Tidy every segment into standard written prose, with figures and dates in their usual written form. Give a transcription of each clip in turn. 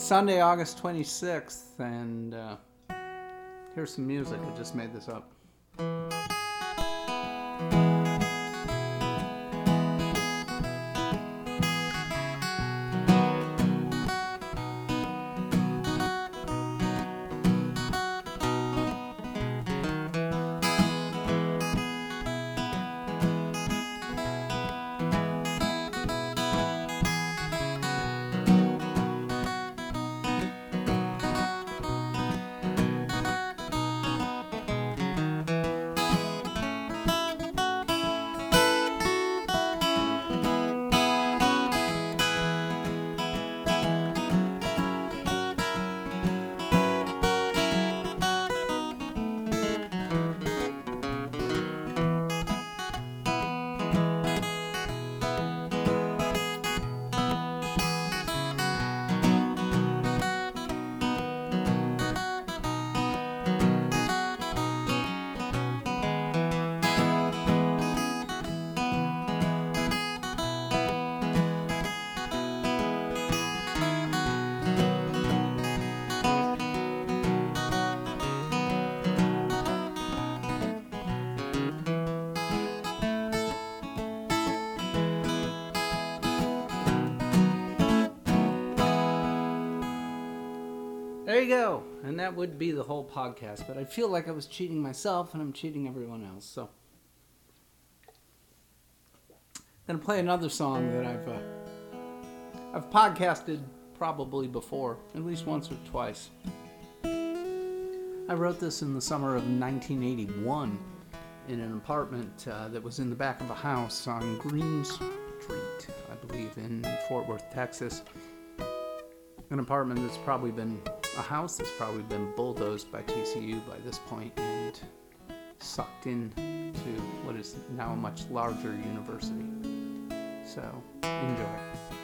Sunday, August 26th, and here's some music. I just made this up. There you go. And that would be the whole podcast. But I feel like I was cheating myself and I'm cheating everyone else. So I'm going to play another song that I've podcasted probably before, at least once or twice. I wrote this in the summer of 1981 in an apartment that was in the back of a house on Green Street, I believe, in Fort Worth, Texas. An apartment that's probably been a house that's probably been bulldozed by TCU by this point and sucked into what is now a much larger university. So, enjoy.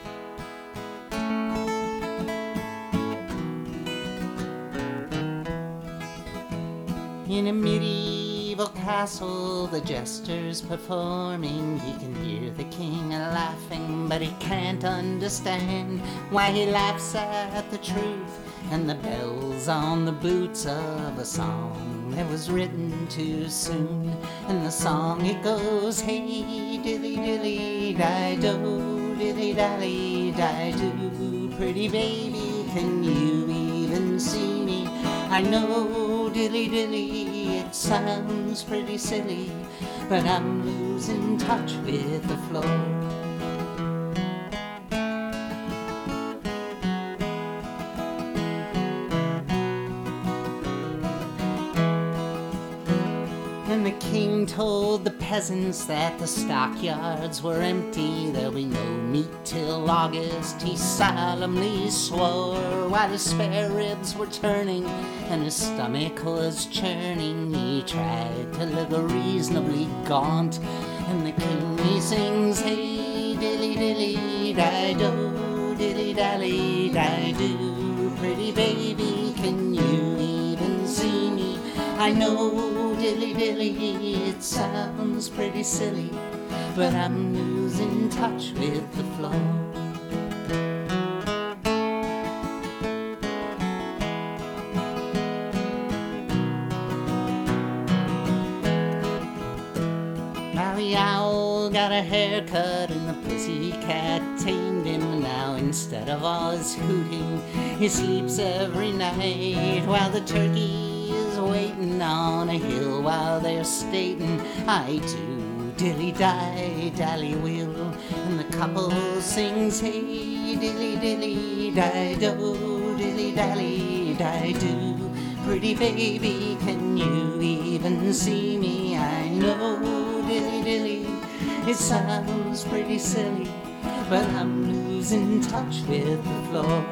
In a medieval castle, the jester's performing. He can hear the king laughing, but he can't understand why he laughs at the truth and the bells on the boots of a song that was written too soon. And the song it goes, hey dilly dilly di-do, dilly dally di-do, pretty baby, can you even see me? I know dilly dilly, it sounds pretty silly, but I'm losing touch with the floor. And the king told the peasants that the stockyards were empty, there'll be no meat till August, he solemnly swore, while his spare ribs were turning and his stomach was churning. He tried to look reasonably gaunt, and the king he sings, hey dilly dilly di-do, dilly dally di-do, pretty baby, can you even see me? I know dilly dilly, it sounds pretty silly, but I'm losing touch with the flow. Now the owl got a haircut and the pussycat tamed him. Now instead of all his hooting, he sleeps every night, while the turkey waiting on a hill while they're stating, I do dilly-di, dally-will, and the couple sings, hey dilly-dilly, di-do, dilly-dally, di-do, pretty baby, can you even see me? I know dilly-dilly, it sounds pretty silly, but I'm losing touch with the floor.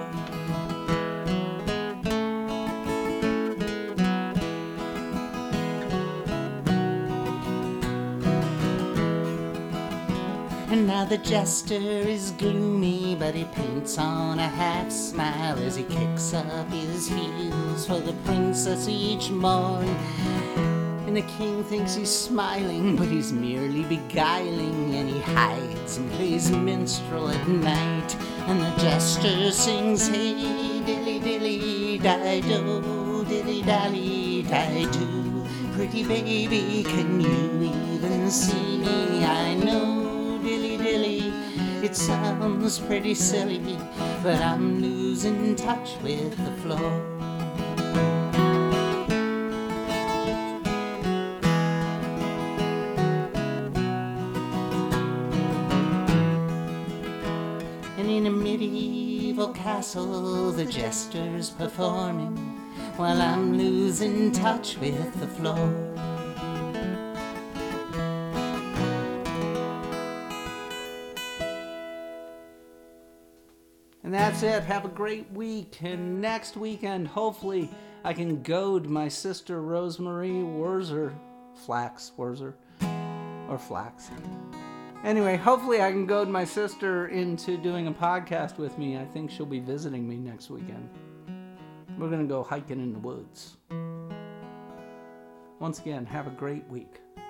And now the jester is gloomy, but he paints on a half smile as he kicks up his heels for the princess each morn. And the king thinks he's smiling, but he's merely beguiling, and he hides and plays minstrel at night. And the jester sings, hey, dilly dilly di-do, dilly dally di-do. Pretty baby, can you even see me? I know, dilly dilly, it sounds pretty silly, but I'm losing touch with the floor. And in a medieval castle, the jester's performing, while I'm losing touch with the floor. And that's it. Have a great week. And next weekend, hopefully, I can goad my sister Rosemary Wurzer, Flax. Anyway, hopefully I can goad my sister into doing a podcast with me. I think she'll be visiting me next weekend. We're going to go hiking in the woods. Once again, have a great week.